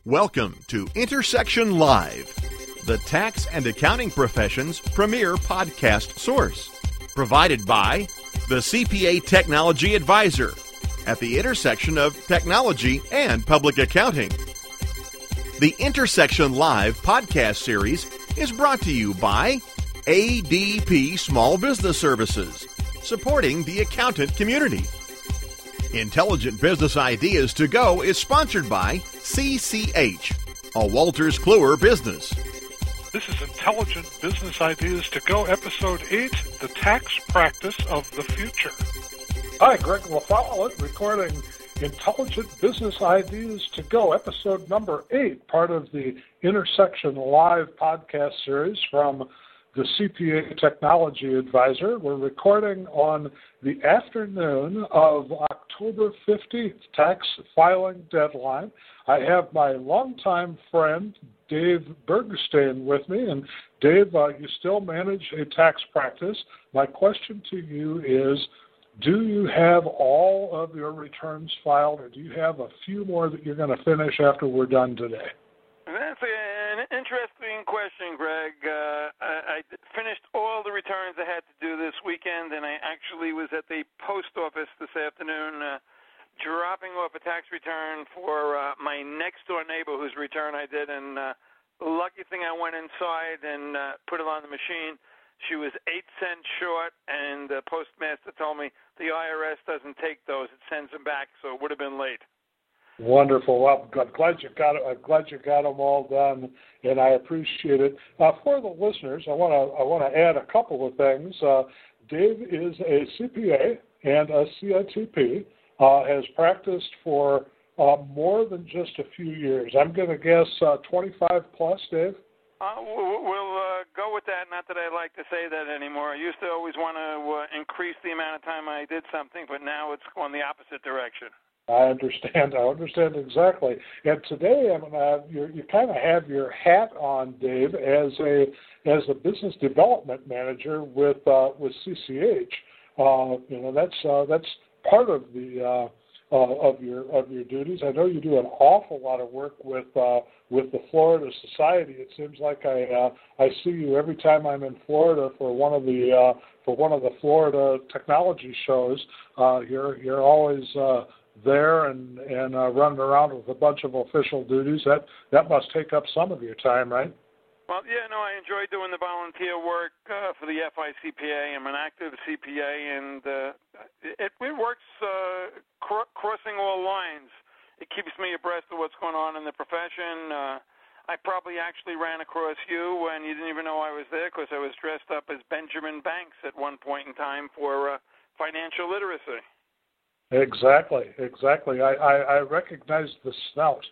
Welcome to Intersection Live, the tax and accounting profession's premier podcast source. Provided by the CPA Technology Advisor at the intersection of technology and public accounting. The Intersection Live podcast series is brought to you by ADP Small Business Services, supporting the accountant community. Intelligent Business Ideas to Go is sponsored by CCH, a Wolters Kluwer business. This is Intelligent Business Ideas to Go, Episode 8, The Tax Practice of the Future. Hi, Greg LaFollette, recording Intelligent Business Ideas to Go, Episode number 8, part of the Intersection Live podcast series from the CPA Technology Advisor. We're recording on the afternoon of October 15th, tax filing deadline. I have my longtime friend, Dave Bergstein, with me. And Dave, you still manage a tax practice. My question to you is, do you have all of your returns filed, or do you have a few more that you're going to finish after we're done today? That's an interesting question, Greg. I finished all the returns I had to do this weekend, and I actually was at the post office this afternoon dropping off a tax return for my next-door neighbor whose return I did, and the lucky thing I went inside and put it on the machine. She was 8 cents short, and the postmaster told me the IRS doesn't take those. It sends them back, so it would have been late. Wonderful. Well, I'm glad you got it. I'm glad you got them all done, and I appreciate it. For the listeners, I want to add a couple of things. Dave is a CPA and a CITP. Has practiced for more than just a few years. I'm going to guess 25 plus, Dave. We'll go with that. Not that I like to say that anymore. I used to always want to increase the amount of time I did something, but now it's going the opposite direction. I understand exactly. And today, you kind of have your hat on, Dave, as a business development manager with CCH. That's part of the of your duties. I know you do an awful lot of work with the Florida Society. It seems like I see you every time I'm in Florida for one of the Florida technology shows. You're always there and running around with a bunch of official duties. That must take up some of your time, right? Well, yeah, no, I enjoy doing the volunteer work for the FICPA. I'm an active CPA, and it works crossing all lines. It keeps me abreast of what's going on in the profession. I probably actually ran across you, and you didn't even know I was there because I was dressed up as Benjamin Banks at one point in time for financial literacy. Exactly. I recognized the snout.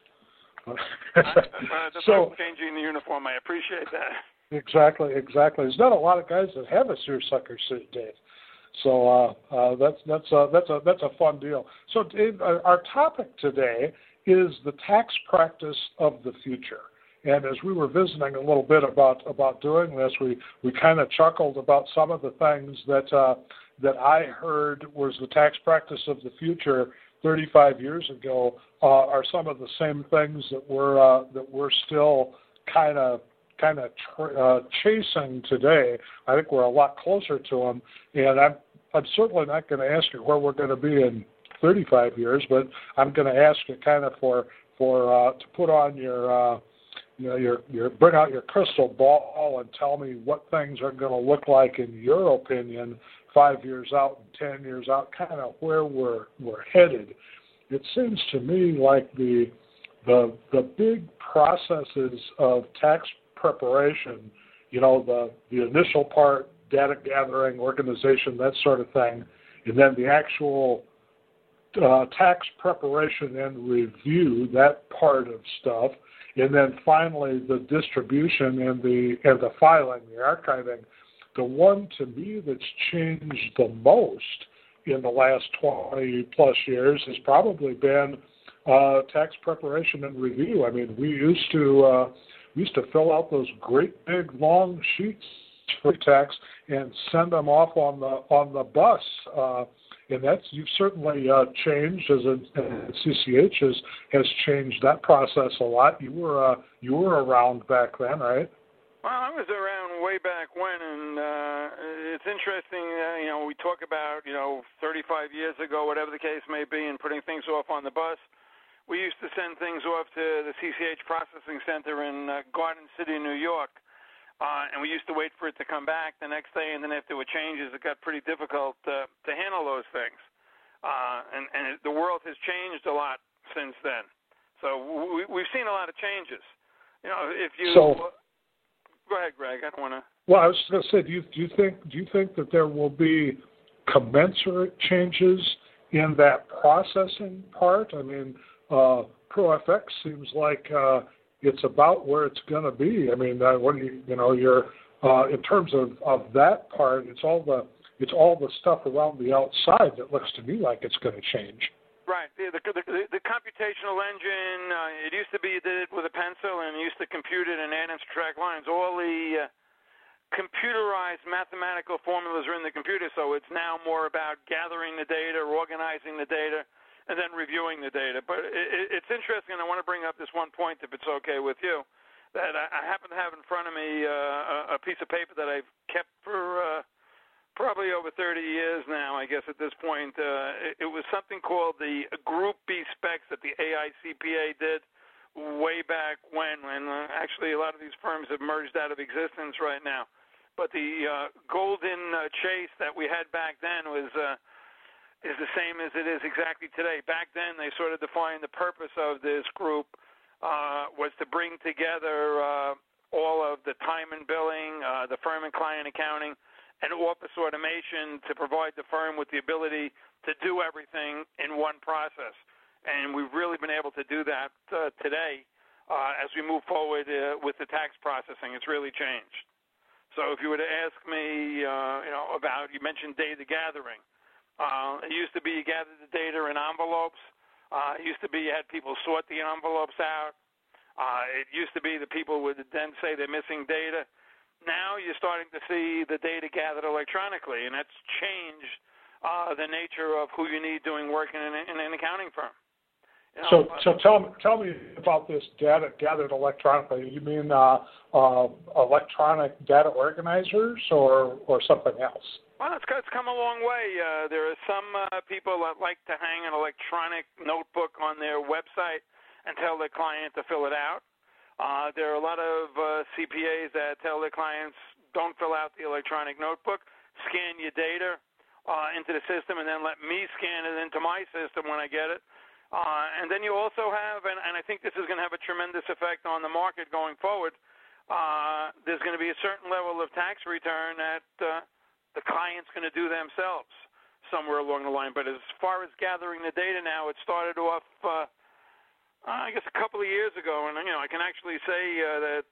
So changing the uniform, I appreciate that. Exactly. There's not a lot of guys that have a seersucker suit, Dave. So that's a fun deal. So, Dave, our topic today is the tax practice of the future. And as we were visiting a little bit about doing this, we kind of chuckled about some of the things that I heard was the tax practice of the future 35 years ago are some of the same things that we're still kind of chasing today. I think we're a lot closer to them, and I'm certainly not going to ask you where we're going to be in 35 years, but I'm going to ask you kind of to put on your bring out your crystal ball and tell me what things are going to look like in your opinion 5 years out and 10 years out, kind of where we're headed. It seems to me like the big processes of tax preparation, the initial part, data gathering, organization, that sort of thing, and then the actual tax preparation and review, that part of stuff, and then finally the distribution and the filing, the archiving. The one to me that's changed the most in the last 20 plus years has probably been tax preparation and review. I mean, we used to fill out those great big long sheets for tax and send them off on the bus that's you've certainly changed as CCH has changed that process a lot. You were around back then, right? Well, I was around way back when, and it's interesting. We talk about 35 years ago, whatever the case may be, and putting things off on the bus. We used to send things off to the CCH Processing Center in Garden City, New York, and we used to wait for it to come back the next day. And then if there were changes, it got pretty difficult to handle those things. And the world has changed a lot since then. So we've seen a lot of changes. Go ahead, Greg. I don't want to. Well, I was just going to say, do you think that there will be commensurate changes in that processing part? I mean, ProFX seems like it's about where it's going to be. I mean, what do you're in terms of that part? It's all the stuff around the outside that looks to me like it's going to change. Right. The computational engine, it used to be you did it with a pencil and you used to compute it and add and subtract lines. All the computerized mathematical formulas are in the computer, so it's now more about gathering the data, organizing the data, and then reviewing the data. But it's interesting, and I want to bring up this one point, if it's okay with you, that I happen to have in front of me a piece of paper that I've kept for probably over 30 years now, I guess, at this point. It was something called the Group B specs that the AICPA did way back when actually a lot of these firms have merged out of existence right now. But the golden chase that we had back then is the same as it is exactly today. Back then, they sort of defined the purpose of this group was to bring together all of the time and billing, the firm and client accounting, and office automation to provide the firm with the ability to do everything in one process. And we've really been able to do that today as we move forward with the tax processing. It's really changed. So if you were to ask me, about, you mentioned data gathering. It used to be you gathered the data in envelopes. It used to be you had people sort the envelopes out. It used to be that people would then say they're missing data. Now you're starting to see the data gathered electronically, and that's changed the nature of who you need doing work in an accounting firm. So tell me about this data gathered electronically. You mean electronic data organizers or something else? Well, it's come a long way. There are some people that like to hang an electronic notebook on their website and tell their client to fill it out. There are a lot of CPAs that tell their clients, don't fill out the electronic notebook, scan your data into the system, and then let me scan it into my system when I get it. And then you also have, and I think this is going to have a tremendous effect on the market going forward, there's going to be a certain level of tax return that the client's going to do themselves somewhere along the line. But as far as gathering the data now, it started off I guess a couple of years ago, and I can actually say that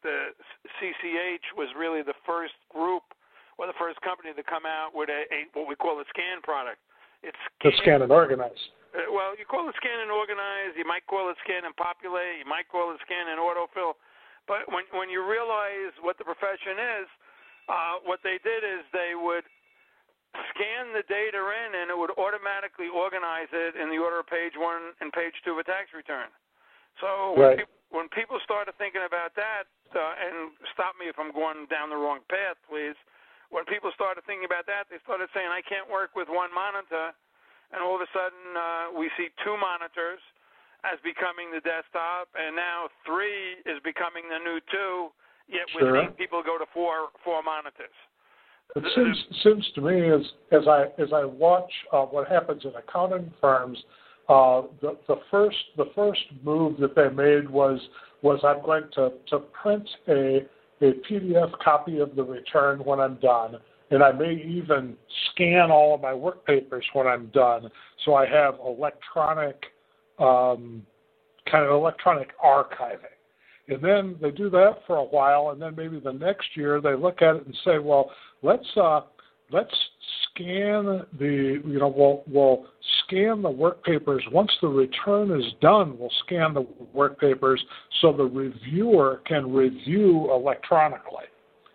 CCH was really the first group or the first company to come out with a what we call a scan product. It's scan and organize. Well, you call it scan and organize. You might call it scan and populate. You might call it scan and autofill. But when you realize what the profession is, what they did is they would scan the data in, and it would automatically organize it in the order of page 1 and page 2 of a tax return. So when people started thinking about that, and stop me if I'm going down the wrong path, please. When people started thinking about that, they started saying, I can't work with one monitor. And all of a sudden, we see 2 monitors as becoming the desktop, and now 3 is becoming the new 2, yet we're seeing people go to 4 monitors. It seems to me as I watch what happens in accounting firms, the first move that they made was I'm going to print a PDF copy of the return when I'm done, and I may even scan all of my work papers when I'm done, so I have electronic electronic archiving. And then they do that for a while, and then maybe the next year they look at it and say, well, let's scan we'll scan the work papers. Once the return is done, we'll scan the work papers so the reviewer can review electronically,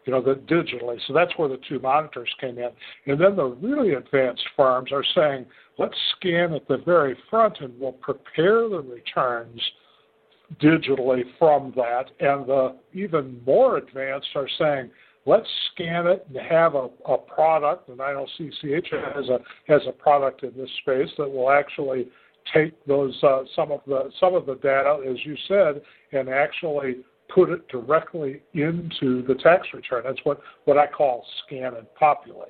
digitally. So that's where the 2 monitors came in. And then the really advanced firms are saying, let's scan at the very front and we'll prepare the returns digitally from that. And the even more advanced are saying, let's scan it and have a product, and I know CCH has a product in this space that will actually take those some of the data, as you said, and actually put it directly into the tax return. That's what I call scan and populate.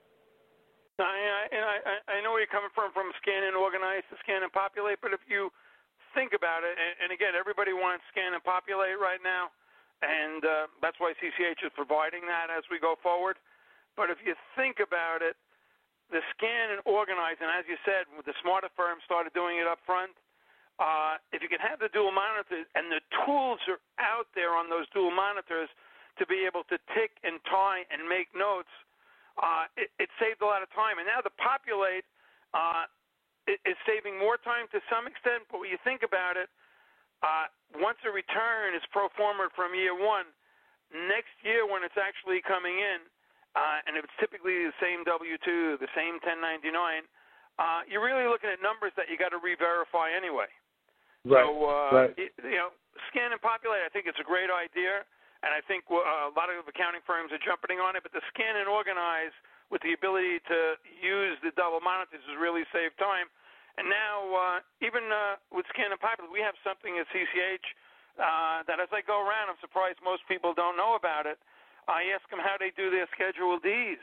I know where you're coming from scan and organize to scan and populate, but if you think about it, and again, everybody wants scan and populate right now, and that's why CCH is providing that as we go forward. But if you think about it, the scan and organize, and as you said, the smarter firms started doing it up front. If you can have the dual monitors, and the tools are out there on those dual monitors to be able to tick and tie and make notes, it saved a lot of time. And now the populate is saving more time to some extent, but when you think about it, once a return is pro forma from year one, next year when it's actually coming in, and if it's typically the same W-2, the same 1099, you're really looking at numbers that you got to re-verify anyway. Right. So, right. Scan and populate, I think it's a great idea, and I think a lot of accounting firms are jumping on it, but the scan and organize with the ability to use the double monitors has really saved time. And now, even with scan and populate, we have something at CCH that as I go around, I'm surprised most people don't know about it. I ask them how they do their Schedule Ds.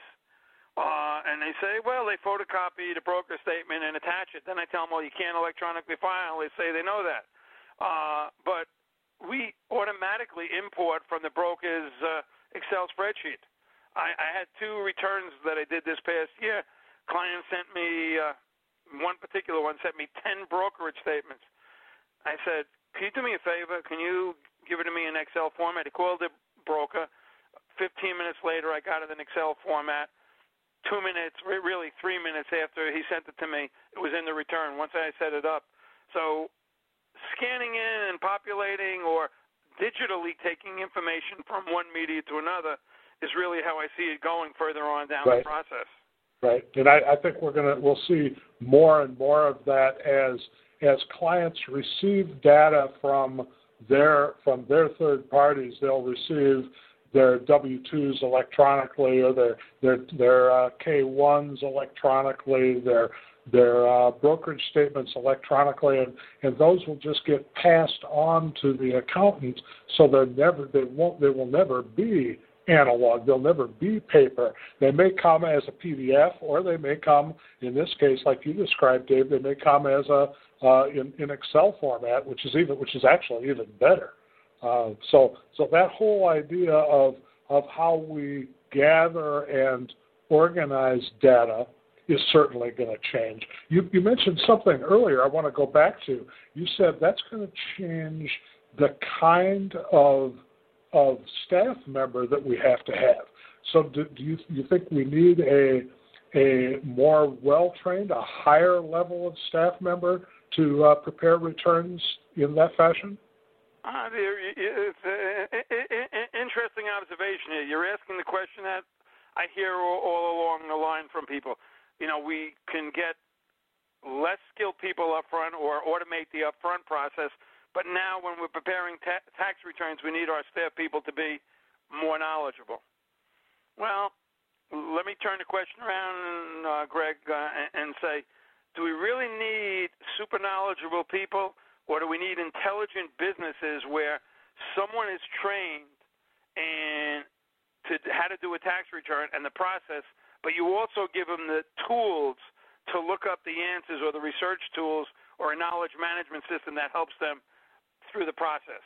And they say, well, they photocopy the broker statement and attach it. Then I tell them, well, you can't electronically file. They say they know that. But we automatically import from the broker's Excel spreadsheet. I had 2 returns that I did this past year. Client sent me, one particular one sent me 10 brokerage statements. I said, can you do me a favor? Can you give it to me in Excel format? He called the broker. 15 minutes later, I got it in Excel format. 2 minutes, really 3 minutes after he sent it to me, it was in the return once I set it up. So scanning in and populating or digitally taking information from one media to another is really how I see it going further on down the process. Right, and I think we'll see more and more of that as clients receive data from their third parties. They'll receive their W-2s electronically, or their K-1s electronically, their brokerage statements electronically, and those will just get passed on to the accountant. So they will never be analog. They'll never be paper. They may come as a PDF, or they may come, in this case, like you described, Dave, they may come as in Excel format, which is actually even better. So that whole idea of how we gather and organize data is certainly going to change. You mentioned something earlier I want to go back to. You said that's going to change the kind of staff member that we have to have. So do you think we need a more well-trained, a higher level of staff member to prepare returns in that fashion? It's an interesting observation here. You're asking the question that I hear all along the line from people. We can get less skilled people up front or automate the upfront process, but now when we're preparing tax returns, we need our staff people to be more knowledgeable. Well, let me turn the question around, Greg, and say, do we really need super knowledgeable people, or do we need intelligent businesses where someone is trained in how to do a tax return and the process, but you also give them the tools to look up the answers or the research tools or a knowledge management system that helps them through the process?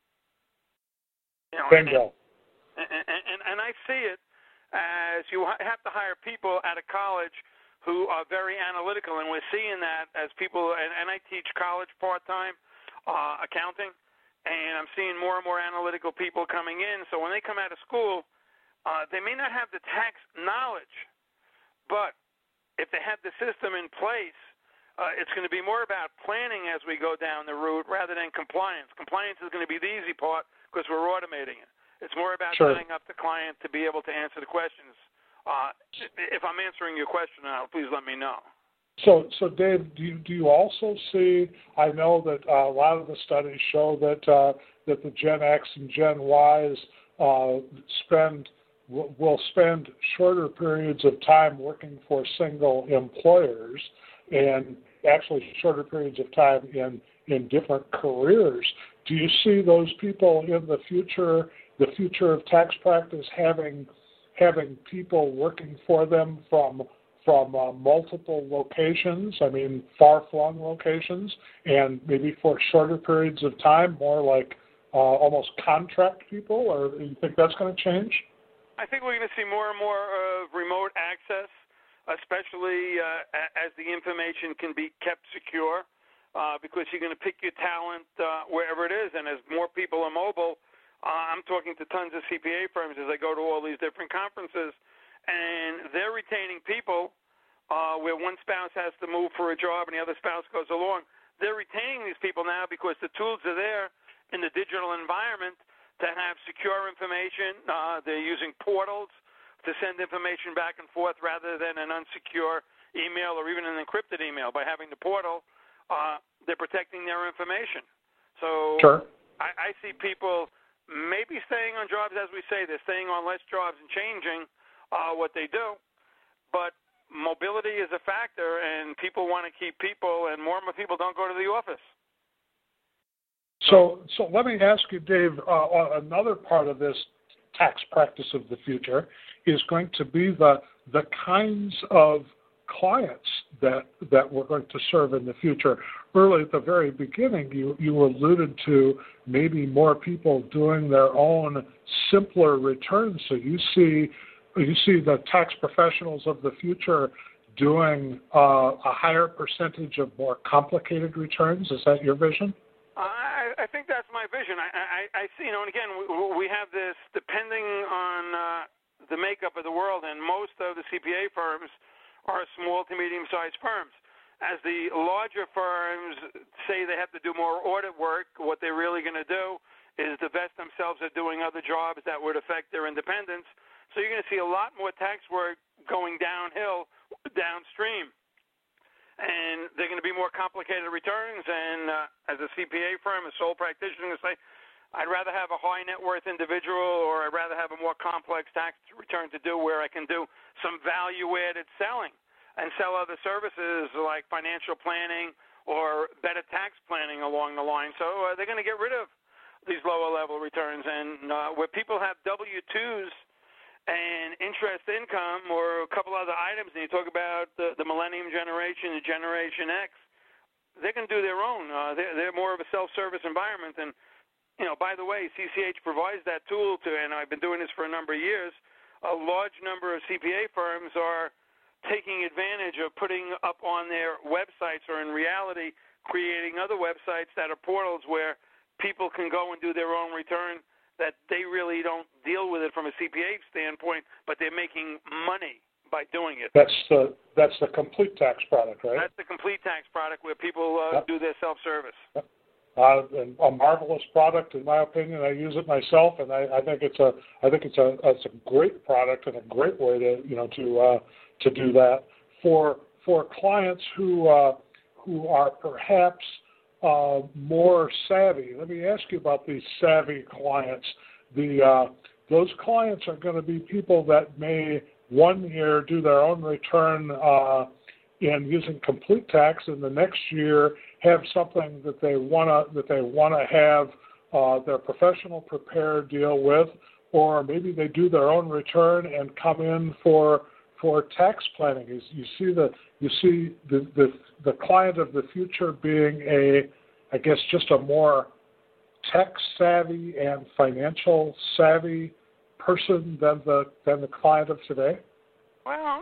Bingo. And I see it as you have to hire people out of college who are very analytical, and we're seeing that as people, and I teach college part-time accounting, and I'm seeing more and more analytical people coming in. So when they come out of school, they may not have the tax knowledge, but if they have the system in place, it's going to be more about planning as we go down the route rather than compliance. Compliance is going to be the easy part because we're automating it. It's more about setting up the client to be able to answer the questions. If I'm answering your question now, please let me know. So Dave, do you also see? I know that a lot of the studies show that the Gen X and Gen Ys will spend shorter periods of time working for single employers, and actually shorter periods of time in different careers. Do you see those people in the future of tax practice having people working for them from multiple locations, I mean far-flung locations, and maybe for shorter periods of time, more like almost contract people, or do you think that's going to change? I think we're going to see more and more of remote access, especially as the information can be kept secure, because you're going to pick your talent wherever it is, and as more people are mobile, I'm talking to tons of CPA firms as I go to all these different conferences, and they're retaining people where one spouse has to move for a job and the other spouse goes along. They're retaining these people now because the tools are there in the digital environment to have secure information. They're using portals to send information back and forth rather than an unsecure email or even an encrypted email. By having the portal, they're protecting their information. So sure. I see people maybe staying on jobs, as we say, they're staying on less jobs and changing what they do. But mobility is a factor, and people want to keep people, and more and more people don't go to the office. So let me ask you, Dave, another part of this tax practice of the future is going to be the kinds of clients that we're going to serve in the future. Early at the very beginning, you alluded to maybe more people doing their own simpler returns. So you see the tax professionals of the future doing a higher percentage of more complicated returns. Is that your vision? I think that's my vision. I see, and again, we have this depending on the makeup of the world, and most of the CPA firms are small to medium-sized firms. As the larger firms say they have to do more audit work, what they're really going to do is divest themselves of doing other jobs that would affect their independence. So you're going to see a lot more tax work going downhill, downstream. And they're going to be more complicated returns. And as a CPA firm, a sole practitioner, I'm going to say, I'd rather have a high net worth individual, or I'd rather have a more complex tax return to do where I can do some value-added selling and sell other services like financial planning or better tax planning along the line. So they're going to get rid of these lower-level returns. And where people have W-2s and interest income or a couple other items, and you talk about the millennium generation, the Generation X, they can do their own. They're more of a self-service environment. And, by the way, CCH provides that tool to, and I've been doing this for a number of years, a large number of CPA firms are taking advantage of putting up on their websites, or in reality creating other websites that are portals where people can go and do their own return, that they really don't deal with it from a CPA standpoint, but they're making money by doing it. That's the complete tax product, right? That's the complete tax product where people do their self-service. And a marvelous product, in my opinion. I use it myself, and I think it's a great product and a great way to do that for clients who are perhaps more savvy. Let me ask you about these savvy clients. Those clients are going to be people that may one year do their own return in using complete tax, and the next year have something that they want to have their professional preparer deal with, or maybe they do their own return and come in for tax planning. You see the client of the future being I guess just a more tech savvy and financial savvy person than the client of today? Well,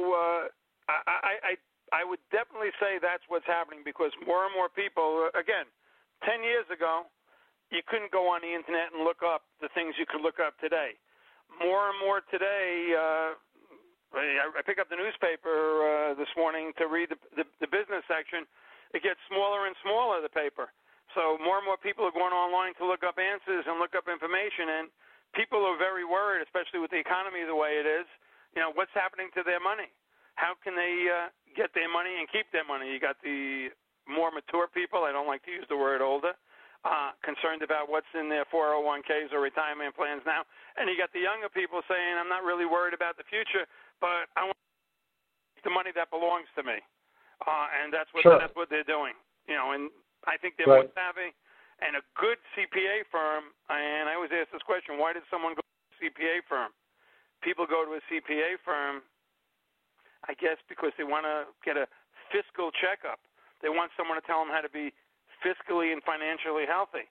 I would definitely say that's what's happening, because more and more people, again, 10 years ago, you couldn't go on the internet and look up the things you could look up today. More and more today, I pick up the newspaper this morning to read the business section. It gets smaller and smaller, the paper. So more and more people are going online to look up answers and look up information, and people are very worried, especially with the economy the way it is, what's happening to their money. how can they get their money and keep their money? You got the more mature people, I don't like to use the word older, concerned about what's in their 401ks or retirement plans now. And you got the younger people saying, I'm not really worried about the future, but I want the money that belongs to me. And that's what they're doing. And I think they're more savvy. And a good CPA firm, and I always ask this question, why did someone go to a CPA firm? People go to a CPA firm, I guess, because they want to get a fiscal checkup. They want someone to tell them how to be fiscally and financially healthy.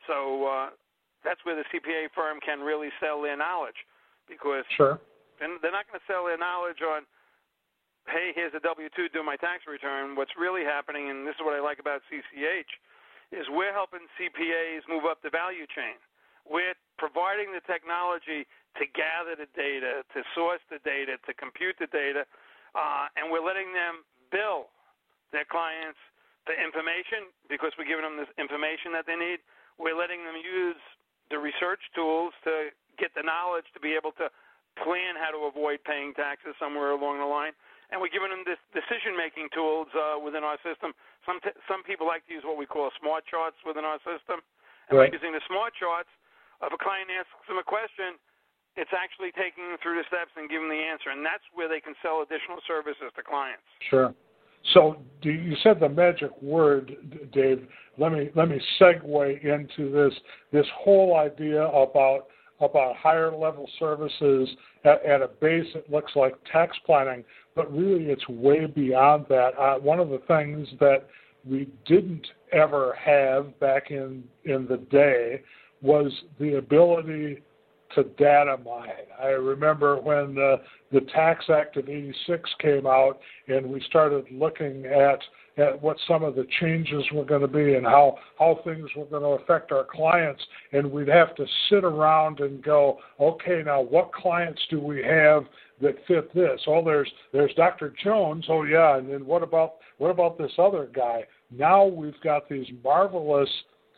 So that's where the CPA firm can really sell their knowledge, because they're not going to sell their knowledge on, hey, here's a W-2, do my tax return. What's really happening, and this is what I like about CCH, is we're helping CPAs move up the value chain. We're providing the technology to gather the data, to source the data, to compute the data, and we're letting them bill their clients the information because we're giving them this information that they need. We're letting them use the research tools to get the knowledge to be able to plan how to avoid paying taxes somewhere along the line. And we're giving them this decision-making tools within our system. Some people like to use what we call smart charts within our system. And by using the smart charts, if a client asks them a question, it's actually taking them through the steps and giving the answer. And that's where they can sell additional services to clients. Sure. So you said the magic word, Dave. Let me segue into this whole idea about higher level services at a base that looks like tax planning, but really it's way beyond that. One of the things that we didn't ever have back in the day was the ability to data mine. I remember when the Tax Act of '86 came out and we started looking at what some of the changes were going to be and how things were going to affect our clients, and we'd have to sit around and go, okay, now what clients do we have that fit this? Oh, there's Dr. Jones. Oh, yeah, and then what about this other guy? Now we've got these marvelous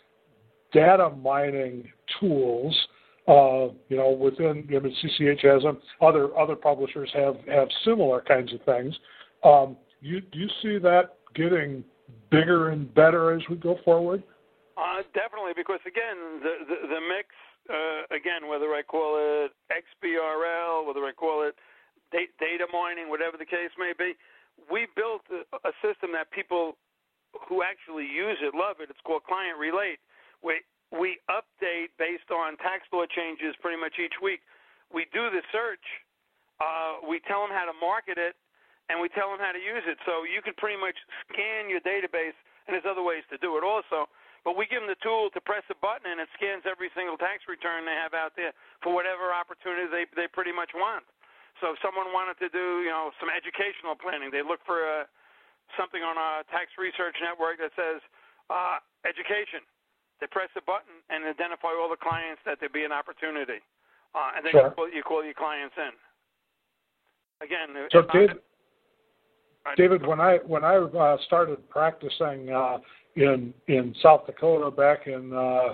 data mining tools. Within CCH has them. Other publishers have similar kinds of things. Do you see that getting bigger and better as we go forward? Definitely, because again, the mix, again, whether I call it XBRL, whether I call it data mining, whatever the case may be, we built a system that people who actually use it love it. It's called Client Relate. We update based on tax law changes pretty much each week. We do the search, we tell them how to market it, and we tell them how to use it. So you can pretty much scan your database, and there's other ways to do it also. But we give them the tool to press a button, and it scans every single tax return they have out there for whatever opportunity they pretty much want. So if someone wanted to do some educational planning, they look for something on our tax research network that says education. They press a button and identify all the clients that there'd be an opportunity, and then you call your clients in. Again, so David, when I started practicing in South Dakota back in the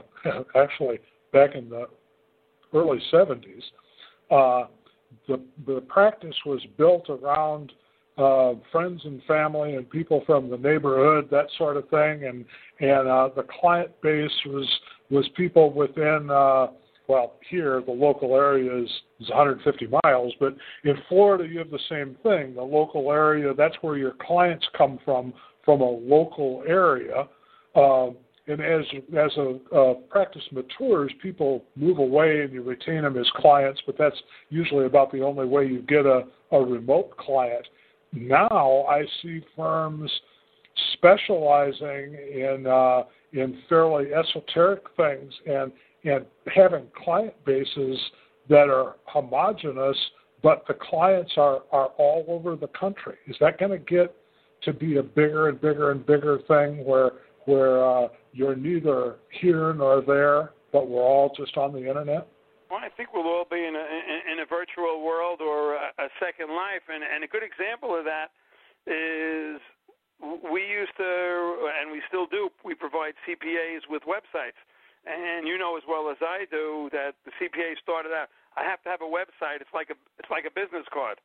early 70s, the practice was built around friends and family and people from the neighborhood, that sort of thing, and the client base was people within here the local area is 150 miles, but in Florida you have the same thing. The local area, that's where your clients come from a local area. And as a practice matures, people move away and you retain them as clients, but that's usually about the only way you get a remote client. Now I see firms specializing in fairly esoteric things and having client bases that are homogenous, but the clients are all over the country. Is that going to get to be a bigger and bigger and bigger thing where you're neither here nor there, but we're all just on the internet? Well, I think we'll all be in a virtual world or a second life, and a good example of that is we used to, and we still do, we provide CPAs with websites. And you know as well as I do that the CPA started out, I have to have a website. It's like a business card.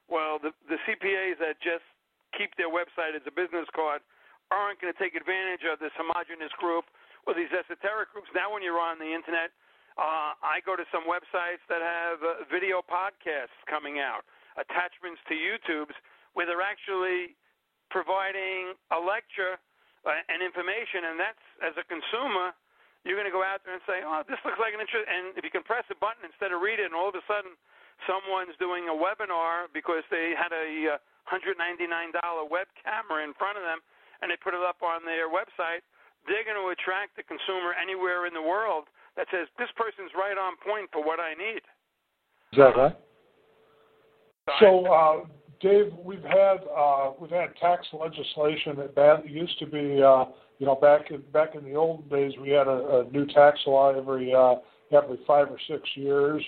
Well, the CPAs that just keep their website as a business card aren't going to take advantage of this homogenous group or these esoteric groups. Now when you're on the Internet, I go to some websites that have video podcasts coming out, attachments to YouTubes, where they're actually providing a lecture and information, and that's, as a consumer, you're going to go out there and say, oh, this looks like an interest, and if you can press a button instead of read it, and all of a sudden someone's doing a webinar because they had a $199 web camera in front of them, and they put it up on their website, they're going to attract the consumer anywhere in the world that says, this person's right on point for what I need. Exactly. So, Dave, we've had tax legislation that used to be, back in the old days, we had a new tax law every 5 or 6 years,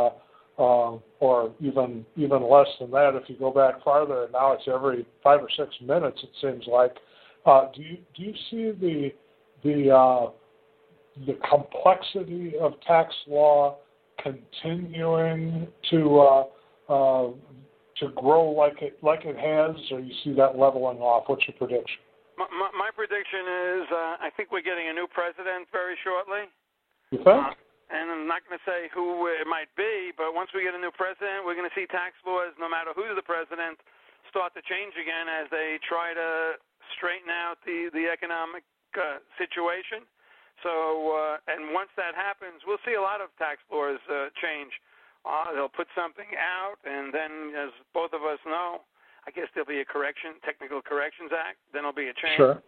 or even less than that if you go back farther. And now it's every 5 or 6 minutes, it seems like. Do you see the complexity of tax law continuing to grow like it has, or you see that leveling off? What's your prediction? My prediction is I think we're getting a new president very shortly. You think? And I'm not going to say who it might be, but once we get a new president, we're going to see tax laws, no matter who's the president, start to change again as they try to straighten out the economic situation. So, and once that happens, we'll see a lot of tax laws change. They'll put something out, and then, as both of us know, I guess there'll be a Technical Corrections Act. Then there'll be a change. Sure.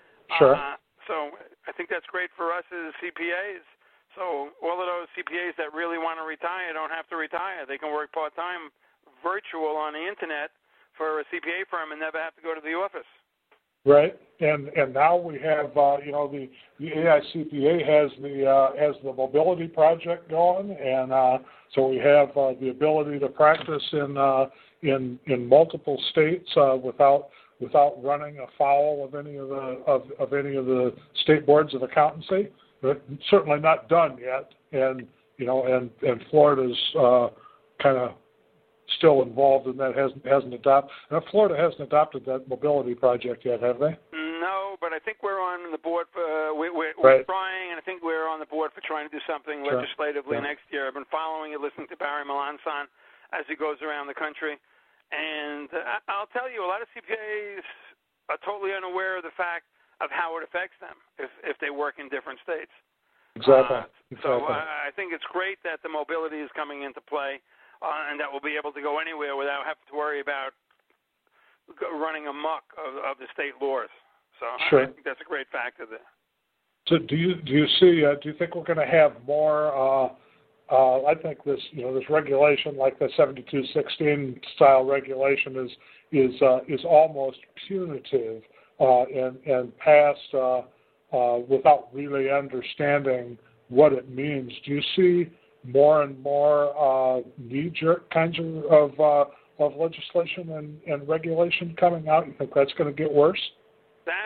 So I think that's great for us as CPAs. So all of those CPAs that really want to retire don't have to retire. They can work part-time virtual on the Internet for a CPA firm and never have to go to the office. Right, and now we have the AICPA has the mobility project going, and so we have the ability to practice in multiple states without running afoul of any of the state boards of accountancy. But certainly not done yet, and Florida's kind of still involved in that, hasn't adopted. Florida hasn't adopted that mobility project yet, have they? No, but I think we're on the board for we're trying, and I think we're on the board for trying to do something legislatively next year. I've been following it, listening to Barry Melanson as he goes around the country, and I'll tell you, a lot of CPAs are totally unaware of the fact of how it affects them if they work in different states. Exactly. So I think it's great that the mobility is coming into play, and that we'll be able to go anywhere without having to worry about running amok of the state laws. So I think that's a great factor there. So do you think we're going to have more? I think this regulation, like the 7216 style regulation, is almost punitive and passed without really understanding what it means. Do you see more and more knee-jerk kinds of legislation and regulation coming out? You think that's going to get worse? That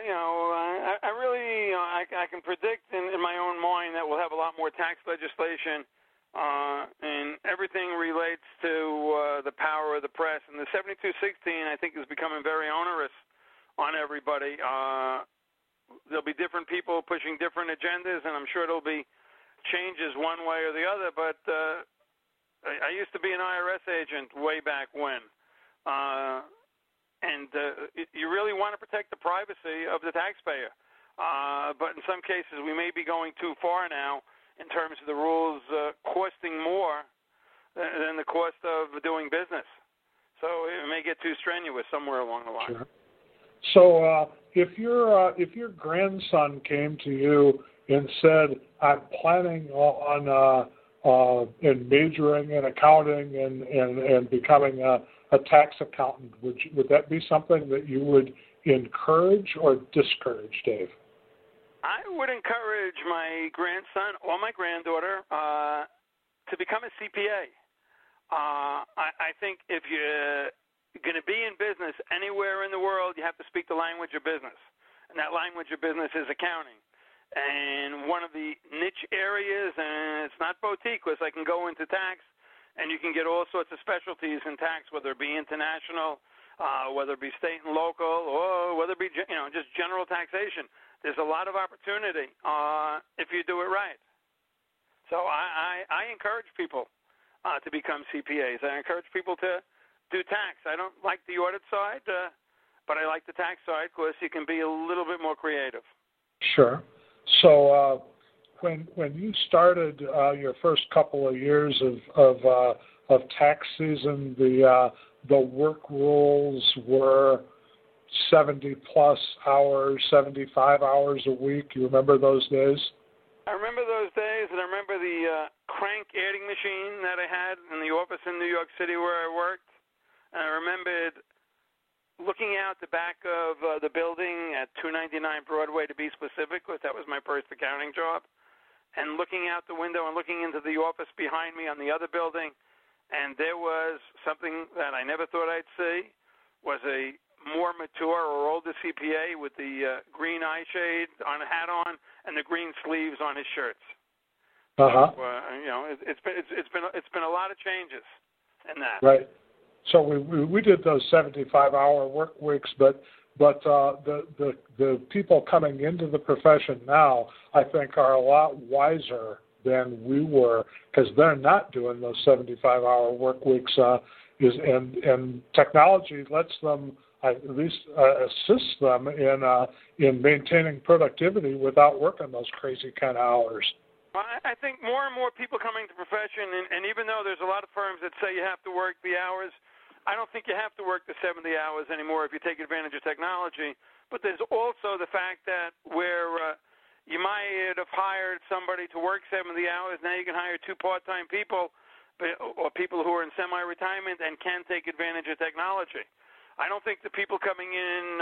I really I can predict in my own mind that we'll have a lot more tax legislation, and everything relates to the power of the press. And the 7216, I think, is becoming very onerous on everybody. There'll be different people pushing different agendas, and I'm sure there'll be changes one way or the other. But I used to be an IRS agent way back when. And you really want to protect the privacy of the taxpayer. But in some cases, we may be going too far now in terms of the rules costing more than the cost of doing business. So it may get too strenuous somewhere along the line. Sure. So if your grandson came to you and said, I'm planning on and majoring in accounting and becoming a tax accountant, would that be something that you would encourage or discourage, Dave? I would encourage my grandson or my granddaughter to become a CPA. I think if you're going to be in business anywhere in the world, you have to speak the language of business, and that language of business is accounting. And one of the niche areas, and it's not boutique, because I can go into tax, And you can get all sorts of specialties in tax, whether it be international, whether it be state and local, or whether it be just general taxation. There's a lot of opportunity if you do it right. So I encourage people to become CPAs. I encourage people to do tax. I don't like the audit side, but I like the tax side because you can be a little bit more creative. Sure. So when you started your first couple of years of tax season, the work rules were 70-plus hours, 75 hours a week. You remember those days? I remember those days, and I remember the crank adding machine that I had in the office in New York City where I worked. And I remembered looking out the back of the building at 299 Broadway, to be specific, because that was my first accounting job, and looking out the window and looking into the office behind me on the other building, and there was something that I never thought I'd see, was a more mature or older CPA with the green eye shade on a hat on and the green sleeves on his shirts. Uh-huh. So, it's been a lot of changes in that. Right. So we did those 75-hour work weeks, but the people coming into the profession now, I think, are a lot wiser than we were, because they're not doing those 75-hour work weeks. And technology lets them at least assist them in maintaining productivity without working those crazy kind of hours. I think more and more people coming to the profession, and even though there's a lot of firms that say you have to work the hours, I don't think you have to work the 70 hours anymore if you take advantage of technology. But there's also the fact that where you might have hired somebody to work 70 hours, now you can hire 2 part-time people or people who are in semi-retirement and can take advantage of technology. I don't think the people coming in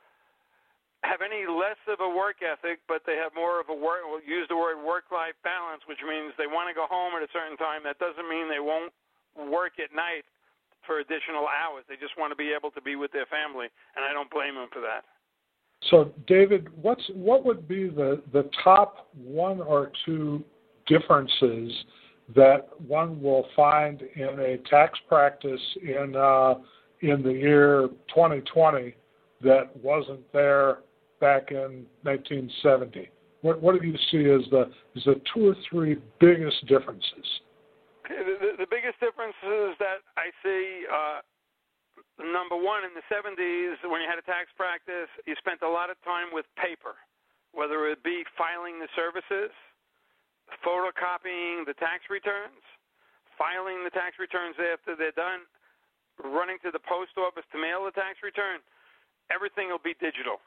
have any less of a work ethic, but they have more of a use the word work-life balance, which means they want to go home at a certain time. That doesn't mean they won't work at night for additional hours. They just want to be able to be with their family, and I don't blame them for that. So, David, what would be the top 1 or 2 differences that one will find in a tax practice in the year 2020 that wasn't there back in 1970? What do you see as the 2 or 3 biggest differences? The biggest differences that I see, number one, in the 70s, when you had a tax practice, you spent a lot of time with paper, whether it be filing the services, photocopying the tax returns, filing the tax returns after they're done, running to the post office to mail the tax return. Everything will be digital.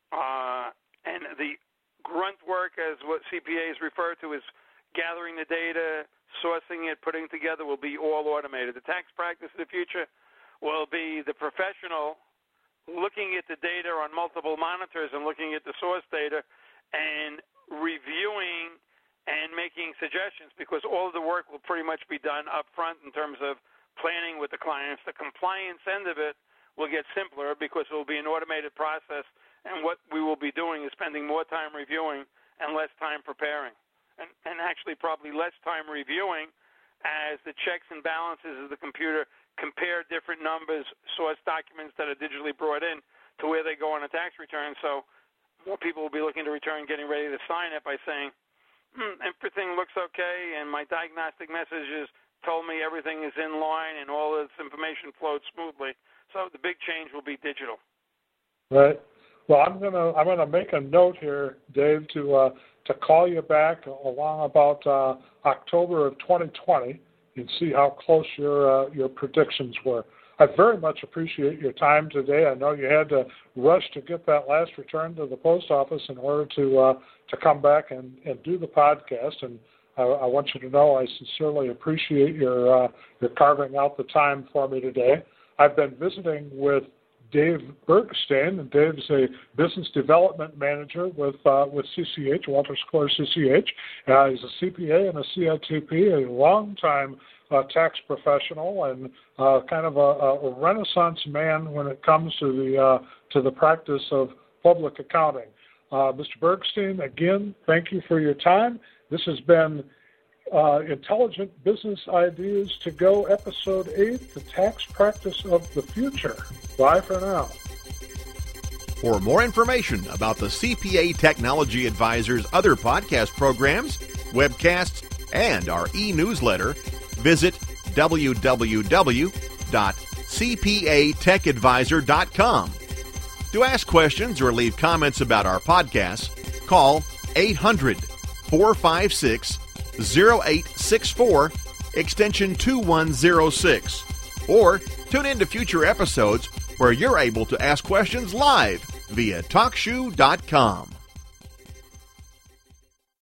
And the grunt work, as what CPAs refer to as gathering the data, sourcing it, putting it together, will be all automated. The tax practice of the future will be the professional looking at the data on multiple monitors and looking at the source data and reviewing and making suggestions, because all of the work will pretty much be done up front in terms of planning with the clients. The compliance end of it will get simpler because it will be an automated process, and what we will be doing is spending more time reviewing and less time preparing. And actually probably less time reviewing as the checks and balances of the computer compare different numbers, source documents that are digitally brought in to where they go on a tax return. So more people will be looking to return, getting ready to sign it by saying, everything looks okay, and my diagnostic messages told me everything is in line and all this information flowed smoothly. So the big change will be digital. Right. Well, I'm gonna make a note here, Dave, to call you back along about October of 2020 and see how close your predictions were. I very much appreciate your time today. I know you had to rush to get that last return to the post office in order to come back and do the podcast, and I want you to know I sincerely appreciate your carving out the time for me today. I've been visiting with Dave Bergstein, and Dave's a business development manager with CCH, Wolters Kluwer CCH. He's a CPA and a CITP, a long-time tax professional, and kind of a renaissance man when it comes to the practice of public accounting. Mr. Bergstein, again, thank you for your time. This has been Intelligent Business Ideas to Go, Episode 8, The Tax Practice of the Future. Bye for now. For more information about the CPA Technology Advisor's other podcast programs, webcasts, and our e-newsletter, visit www.cpatechadvisor.com. To ask questions or leave comments about our podcasts, call 800-456-0864, extension 2106, or tune in to future episodes where you're able to ask questions live via TalkShoe.com.